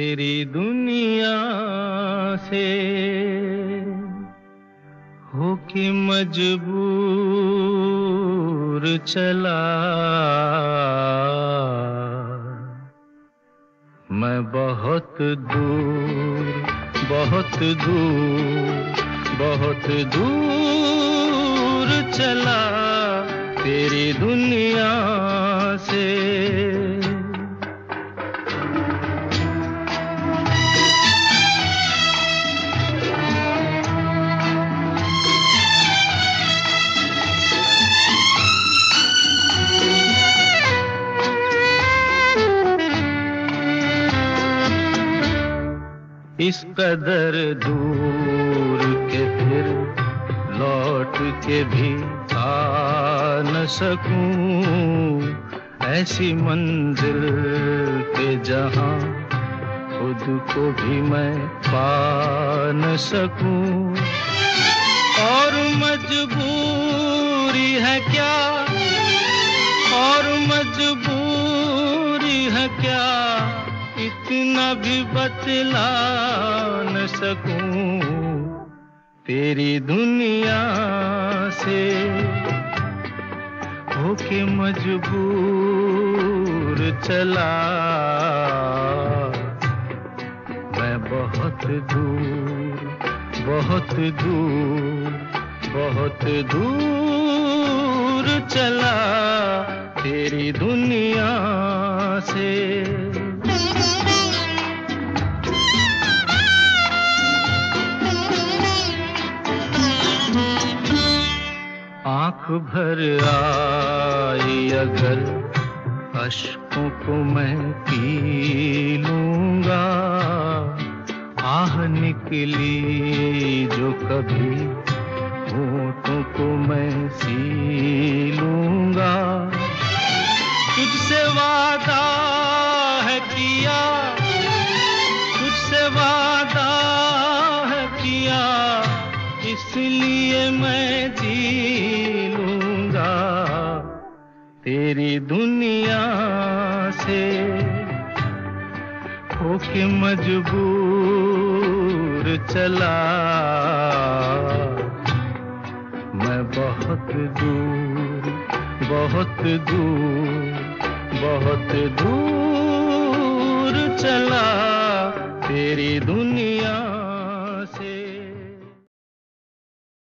तेरी दुनिया से होके मजबूर चला मैं बहुत दूर बहुत दूर बहुत दूर चला तेरी दुनिया से। इस कदर दूर के फिर लौट के भी आ न सकूं, ऐसी मंजिल पे जहां खुद को भी मैं पा न सकूं। और मजबूरी है क्या, और मजबूरी है क्या, इतना भी बतला न सकूं तेरी दुनिया से होके मजबूर चला मैं बहुत दूर बहुत दूर बहुत दूर चला तेरी दुनिया से। आँख भर आई अगर अश्कों को मैं पी लूँगा, आह निकली जो कभी होठों को मैं सी लूँगा। तुझसे वादा है किया, तुझसे वादा है किया, इसलिए मैं जी लूँगा तेरी दुनिया से होके मजबूर चला मैं बहुत दूर बहुत दूर बहुत दूर चला तेरी दुनिया